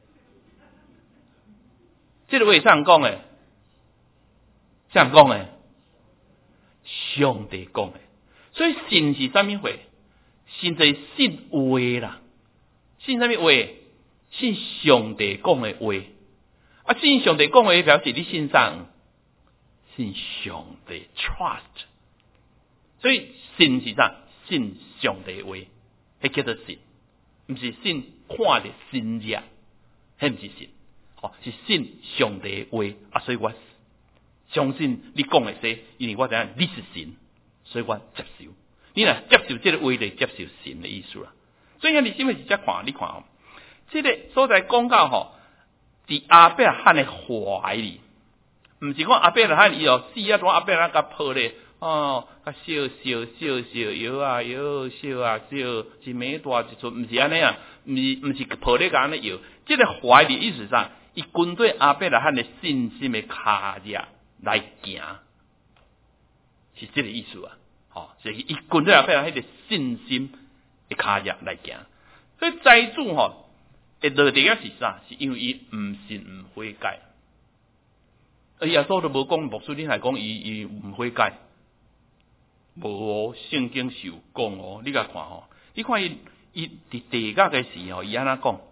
這個話是啥人講的？啥人講的？上帝講的。所以信是啥物話？信就是信話啦。信啥物話？信上帝講的話。 啊，信上帝讲话表示你信上，信上帝 trust。所以信是啥？信上帝话，迄叫做信，毋是信看着信者，迄毋是信，是信上帝话啊。所以我相信你讲的说，因为我知影你是神，所以我接受。你若接受这个话，就接受神的意思啦。所以你什么是只看？你看哦，这个所在讲到伫亚伯拉罕的怀里，毋是讲亚伯拉罕伊死啊，当亚伯拉罕甲抱咧，笑摇啊摇，笑啊笑，一暝大一寸，毋是安尼啊，毋是抱咧甲安尼摇。这个怀里意思上，伊跟对亚伯拉罕的信心的脚印来行，是这个意思啊。就是伊跟对亚伯拉罕的信心的脚印来行。所以财主会落地个是啥？是因为伊毋信毋悔改。耶稣都无讲，牧师你来讲伊毋悔改，无圣经是有讲你甲看你看伊伫地甲个时伊安怎讲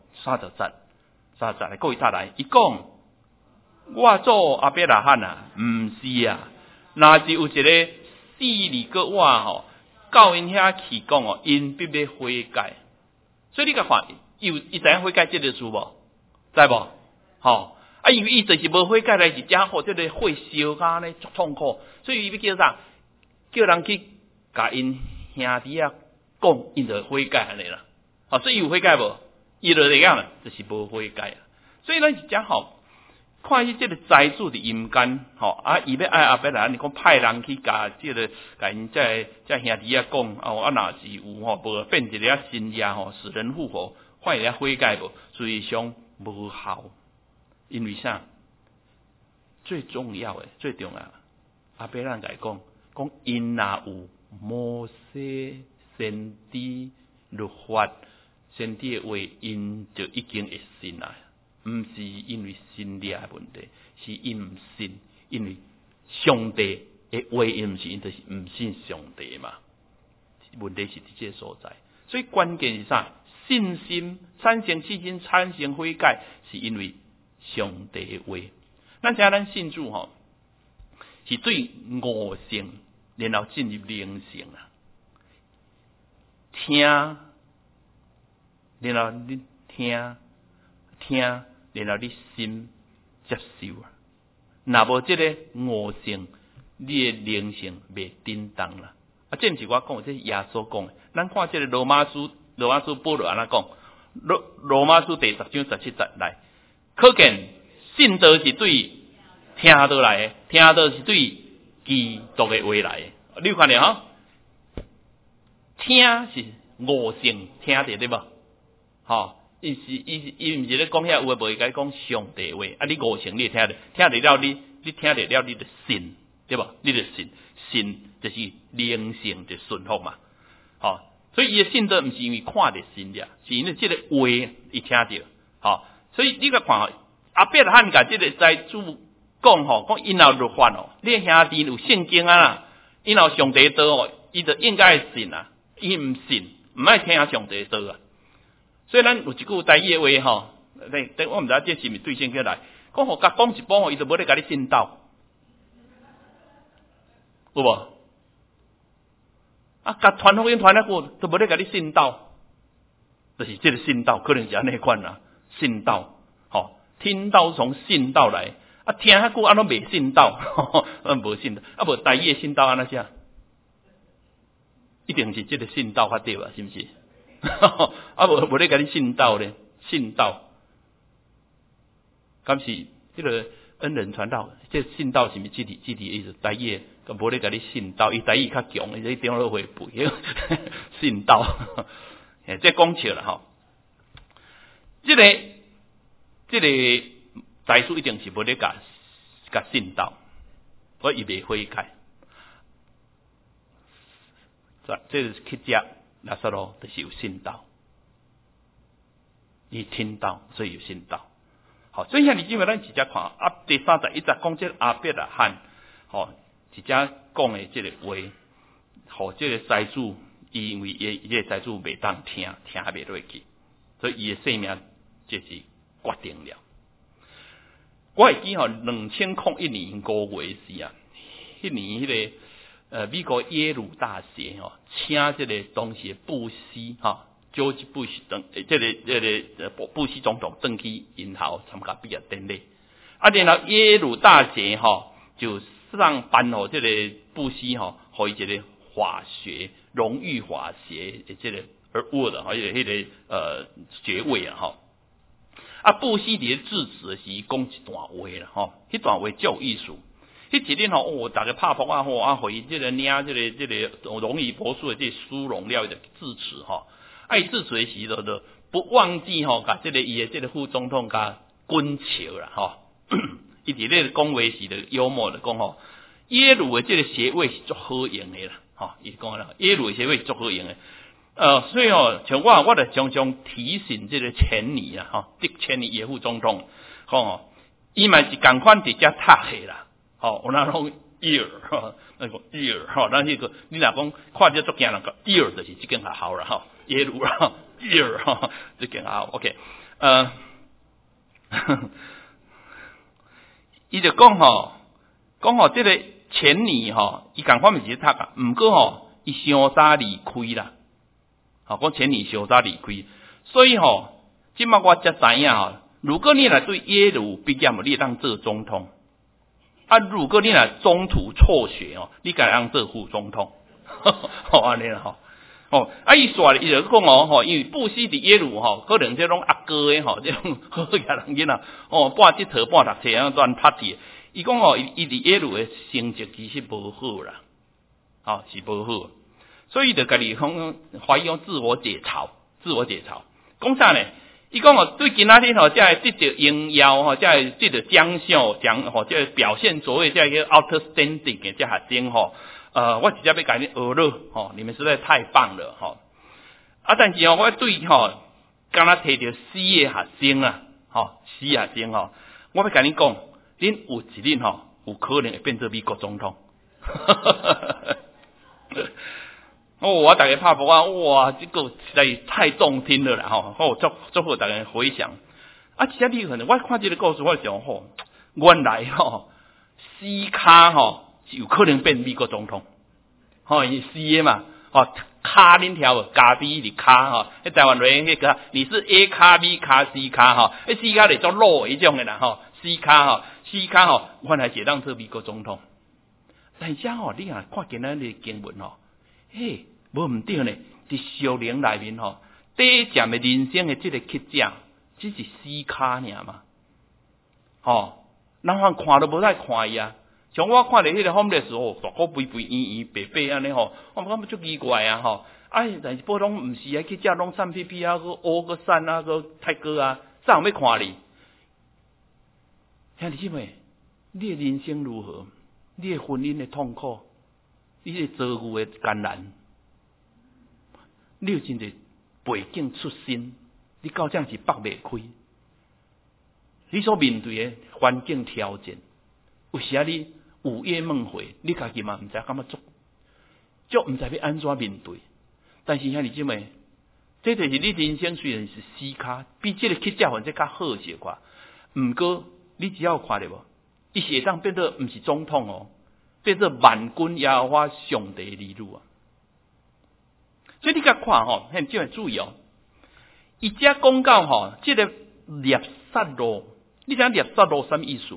？30节，各位他来，伊讲我做亚伯拉罕啊，毋是啊，若是有一个死里个我到因遐去讲因必须悔改。所以你甲看，伊知影悔改这个事无？知无？因为伊就是无悔改来是假好，这个火烧甲呢足痛苦，所以伊要叫啥？叫人去甲因兄弟啊讲，因就悔改安尼啦。所以有悔改无？伊就这样啦，就是无悔改啊。所以咱是真看伊这个财主的阴间，伊要爱亚伯拉罕，你讲派人去甲这个甲因这兄弟啊讲，若是有无变一个新耶使人复活，看伊悔改无？最上无效，因为啥？最重要亚伯拉罕讲因若有摩西先知律法先知的话，因就已经会信啦。毋是因为信念的问题，是因毋信，因为上帝的话，因毋是因就是毋信上帝嘛。问题是伫这个所在，所以关键是啥？信心产生信心，产生悔改，是因为上帝的话。咱信主是对悟性，然后进入灵性啊。听，然后你听，然后你心接受啊。若无这个悟性，你的灵性袂振动啦。这毋是我讲，这是耶稣讲的。咱看这个罗马书保罗安怎讲？罗马书第10章17节来，可见信道是对听道来的，听道是对基督的话来的。你有看到听是悟性听到对无？伊毋是咧讲遐话，无伊甲你讲上帝话。你悟性你会听到了你听到了你就信，对无？你就信就是灵性就顺服嘛。所以伊的信道毋是因为看着信的，是因为这个话伊听到。所以你甲看亚伯拉罕甲这个财主讲因有律法你兄弟有圣经啊，因有上帝道伊就应该信啊。伊毋信，毋爱听上帝道啊。所以咱有一句台语的话我毋知这是毋是对圣经来讲甲讲一半伊就无咧甲你信道，有无？甲传福音传咧久，都无咧甲你信道，就是这个信道，可能是安尼款啦。信道，听道从信道来，听遐久拢未信道，无信道，无台语的信道安怎写？一定是这个信道较对啊，是毋是？无咧甲你信道咧，信道，敢是这个恩人传道，这信道是毋是具体意思？台语个无咧甲你信道，伊台语较强，伊电脑会背信道，这讲笑啦这个财主一定是无咧甲信道，所以伊袂悔改。这是去食拉萨路，就是有信道，伊听到，所以有信道。所以像你今日咱直接看第31节讲这亚伯拉罕，直接讲的这个话，这个财主因为伊这个财主袂当听袂落去，所以伊的性命就是决定了。 我会记2001年5月时啊，迄年迄个美国耶鲁大学请这个当时的布希George Bush 布希总统登去因校参加毕业典礼，然后耶鲁大学就颁予这个布希给伊一个荣誉法学的这个award 迄个学位布希伫致辞时讲一段话啦迄段话足有意思。迄一日大家拍扑互伊这个领这个荣誉博士的这殊荣了的致辞伊致辞的时就不忘记甲这个伊的这个副总统甲滚球啦伊伫咧讲话时就幽默的讲耶鲁的这个学位是足好用的啦伊讲啦耶鲁的学位足好用的。所以像我就常常提醒这个钱尼迪钱尼耶副总统，伊嘛是共款伫遮读的啦，有那种 year 那个 year 咱迄个你若讲看着足惊人个 year 就是即间学校啦耶鲁啦 year 即间学校 OK 伊就讲这个钱尼伊共款嘛是读啊，毋过伊伤早离开啦。讲钱尼伤早离开，所以即摆我才知影如果你若对耶鲁毕业你会当做总统，如果你若中途辍学你该当做副总统，安尼啦伊说伊就讲因为布希伫耶鲁可能这种阿哥的这种好野人囡仔半佚佗半读册乱拍的，伊讲伊伫耶鲁的成绩其实无好啦，是无好。所以就家己怀疑自我解嘲，讲啥呢？伊讲对今仔日才会得到荣耀才会得到奖项这表现所谓叫 outstanding 的这学生我直接要甲你学了你们实在太棒了但是我对敢若摕到C的学生啊C学生我要甲你讲，恁有一日有可能会变做美国总统。我大家拍扑哇，这个实在太动听了啦足好大家回想其他你可能我看这个故事我想原来C 卡是有可能变美国总统伊 C 的嘛卡恁条加 B 的卡迄台湾人迄个你是 A 卡 B 卡 C 卡C 卡是做老迄种的啦C 卡原来是当做美国总统，但是你看今仔日经文嘿，无毋对呢！伫小灵内面第一站的人生的这个乞食，只是死卡尔嘛。人看都无再看伊啊。像我看咧迄个 homeless 大个肥肥圆圆白白安尼我感觉足奇怪但是普通毋是去食拢散屁屁个乌个散个泰哥啥人要看你？兄弟姊妹，你的人生如何？你的婚姻的痛苦，你的遭遇的艰难。你有真侪背景出身，你到这是拔袂开。你所面对的环境条件，有时你有夜梦回，你家己嘛毋知感觉足毋知要安怎面对。但是兄弟姊妹，这就是你人生虽然是死卡，比这个乞食或者较好些寡。毋过你只要看到无，伊是会当变做毋是总统变做万军耶和华上帝的儿女所以你甲看很少人注意伊遮讲到这个猎杀路，你知影猎杀路什么意思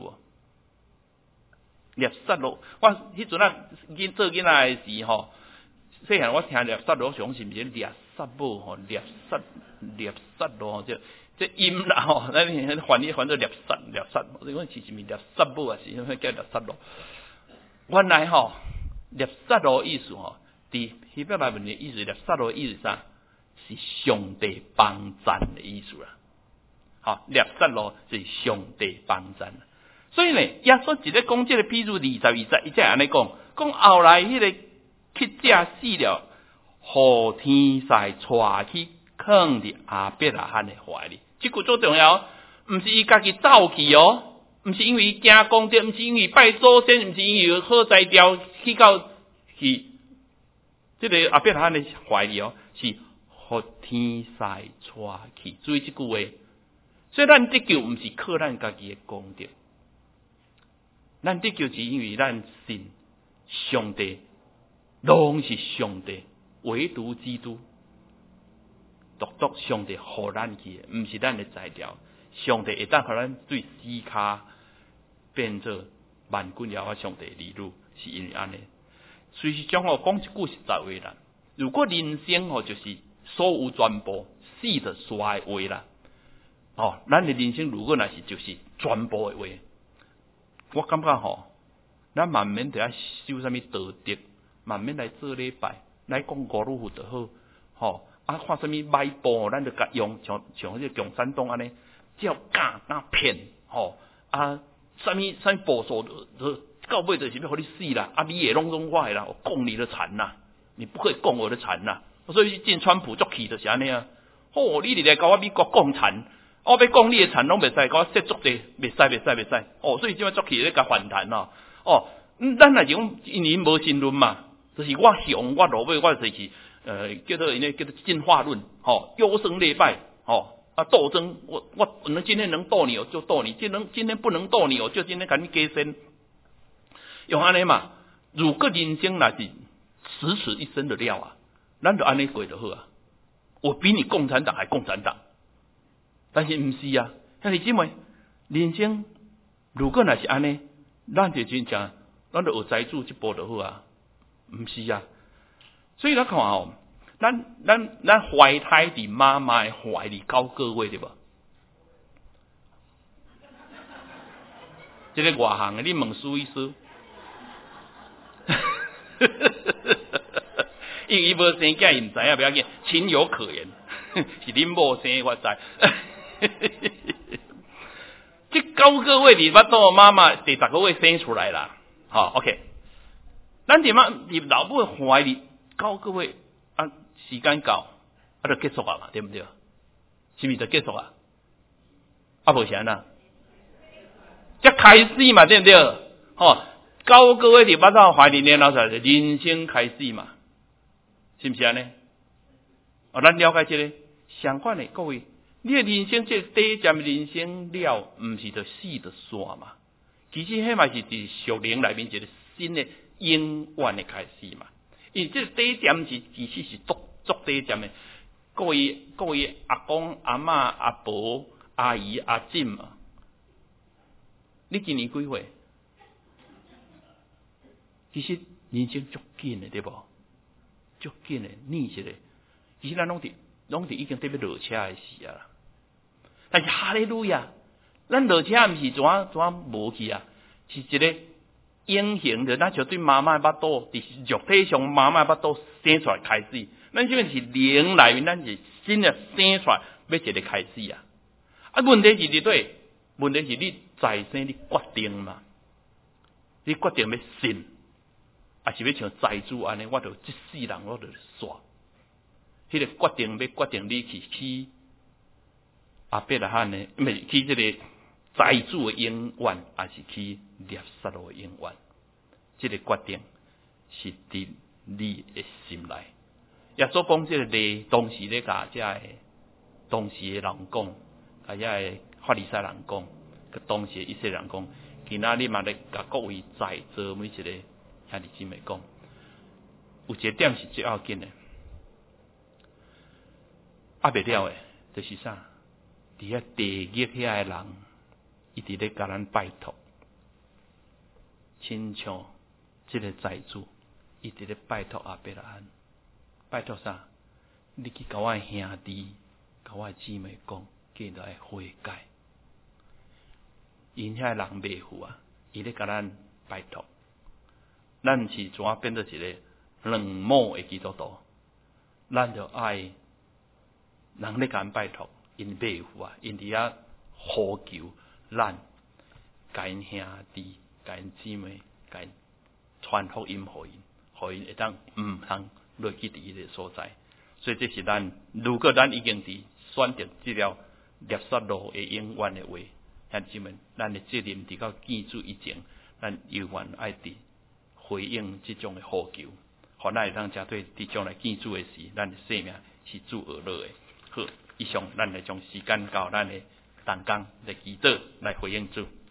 猎杀路，我迄阵做囡仔的时细汉我听猎杀路，想是毋是猎杀母猎杀路这音啦咱翻做猎杀，我是是咪猎杀母啊？是叫猎杀路？原来猎杀路意思伫希伯来文的意思，猎杀路的意思啥？是上帝帮赞的意思啦。猎杀路是上帝帮赞。所以呢，耶稣一咧讲这个比喻22节，伊才安尼讲后来迄个乞食死了，互天使带去放伫亚伯拉罕的怀里。这句最重要，毋是伊家己走去毋是因为伊惊讲着，毋是因为拜祖先，毋是因为好在调去到去这个亚伯拉罕的怀里是互天使带去。注意这句话，所以咱得救毋是靠咱家己的功德， 咱得救是因为咱信上帝，拢是上帝，唯独基督，独上帝互咱去的，毋是咱的材料。上帝会当互咱对死卡变做万军了上帝的儿女，是因为安尼。随时讲讲一句实在话啦，如果人生就是所有全部死的衰的话啦，咱的人生如果若是就是全部的话，我感觉咱慢慢就要修啥物道德，慢慢来做礼拜，来讲五路佛就好，看啥物歹步，咱就甲用像迄个共产党安尼，只要假骗，啥物步数到尾就是要互你死啦，你也拢我的啦，我供你的残啦，你不可以供我的残啦，所以进川普足气就是安尼啊，你来甲我美国共产。我要讲你的残拢袂使，甲我接触地袂使。所以即摆足气咧甲反弹咱若是讲因为无神论嘛，就是我上我落尾我就是去叫做进化论，优胜劣败，斗争，我今天能斗你，我就斗你；今天不能斗你，我就今天甲你加身。用安尼嘛，如果人生若是死此一生的了啊，咱就安尼过就好啊。我比你共产党还共产党。但是毋是啊，兄弟姊妹，人生如果若是安尼，咱就真正，咱就学财主一步就好啊，毋是啊。所以咱看咱怀胎伫妈妈的怀里9个月对无？这个外行的，你问苏医师，因为伊无生囝，伊毋知影，不要紧，情有可原，是恁某生我知。这9个月你捌到妈妈第10个月生出来啦，OK。咱伫老母怀里9个月时间到就结束啊嘛，对不对？是不是就结束啊？无是安那，才开始嘛，对不对？9个月你捌到怀里年老出来，人生开始嘛，是不是安尼？咱了解这个，相反的各位。你的人生这第一站人生了，毋是就死就煞嘛？其实迄嘛是伫属灵内面一个新的永远的开始嘛。因为这第一站是其实是足第一站的，各位阿公阿嬷阿婆阿姨阿婶啊，你今年几岁？其实人生足紧的对无？足紧的，念一个。其实咱拢伫已经特别落车的时啊。但是哈利路亚，咱落车毋是怎无去啊？是一个永恒的，咱就对妈妈的巴肚，伫肉体上妈妈的巴肚生出来开始。咱这边是灵内面，咱是新的生出来，要一个开始啊！问题是伫对，问题是你在生你决定嘛？你决定要信，还是要像财主安尼？我就这世人我就煞。迄个决定你去阿伯拉罕呢，唔係去这个财主的永远，还是去猎杀的永远？这个决定是伫你的心内。耶稣讲这个咧，当时咧甲这个当时的人讲，甲这个法利赛人讲，甲当时的以色列人讲，今仔日嘛咧甲各位在座每一个兄弟姊妹讲，有一个点是最要紧的。袂了诶，就是啥？伫遐地狱遐诶人，伊伫咧甲咱拜托，亲像即个财主，伊伫咧拜托阿伯拉罕，拜托啥？你去甲我兄弟、甲我姊妹讲，记得爱悔改。因遐人袂赴啊，伊咧甲咱拜托，咱是怎啊变做一个冷漠诶基督徒？咱就爱。人咧甲拜托，因袂赴啊，因伫遐呼求咱，甲因兄弟、甲因姊妹、甲因传福音互因会当通落去伫迄个所在。所以这是咱，如果咱已经伫选择这条猎杀路的永远的话，兄弟姊妹，咱的责任伫到见主以前，咱永远爱伫回应这种的呼求，互咱会当针对伫将来见主的时，咱的生命是主而乐的。好，以上咱来将时间到咱的同工来祈祷来回应主。